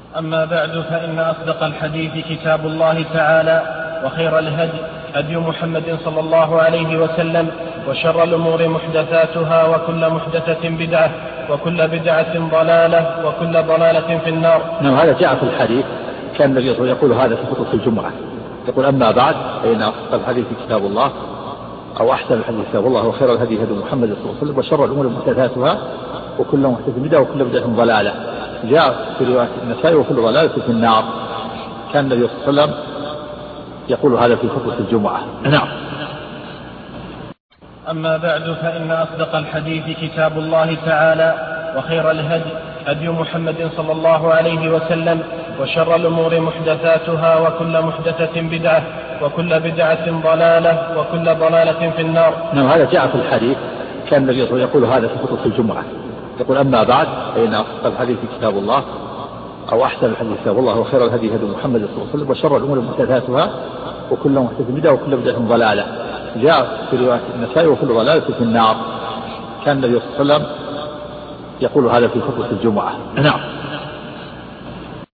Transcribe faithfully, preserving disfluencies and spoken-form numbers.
أما بعد، فإن أصدق الحديث كتاب الله تعالى، وخير الهدي هدي محمد صلى الله عليه وسلم، وشر الأمور محدثاتها، وكل محدثة بدعة، وكل بدعة ضلالة، وكل ضلالة في النار. نعم، هذا جاء في الحديث، كان النبي يقول هذا في خطبة الجمعة، يقول أما بعد فإن أصدق الحديث كتاب الله، أو أحسن الحديث كتاب الله، وخير الهدي هدي محمد صلى الله عليه وسلم، وشر الأمور محدثاتها، وكل محدثة بدعة، وكل بدعة ضلالة. جاء في رواية النسائي وكل ضلالة في النار. كان النبي صلى الله عليه وسلم يقول هذا في خطبة الجمعة. نعم. أما بعد، فإن أصدق الحديث كتاب الله تعالى، وخير الهدي هدي محمد صلى الله عليه وسلم، وشر الأمور محدثاتها، وكل محدثة بدعة، وكل بدعة ضلالة، وكل ضلالة في النار. نعم، هذا جاء في الحديث، كان النبي يقول هذا في خطبة الجمعة، يقول أما بعد فإن أصدق الحديث كتاب الله، أو أحسن الحديث كتاب الله، وخير الهدي هدي محمد صلى الله عليه وسلم، وشر الأمور محدثاتها، وكل محدثة بدعة، وكل بدعة ضلالة. جاء في رواية النسائي وكل ضلالة في النار. كان النبي صلى الله عليه وسلم يقول هذا في خطبة الجمعة. نعم.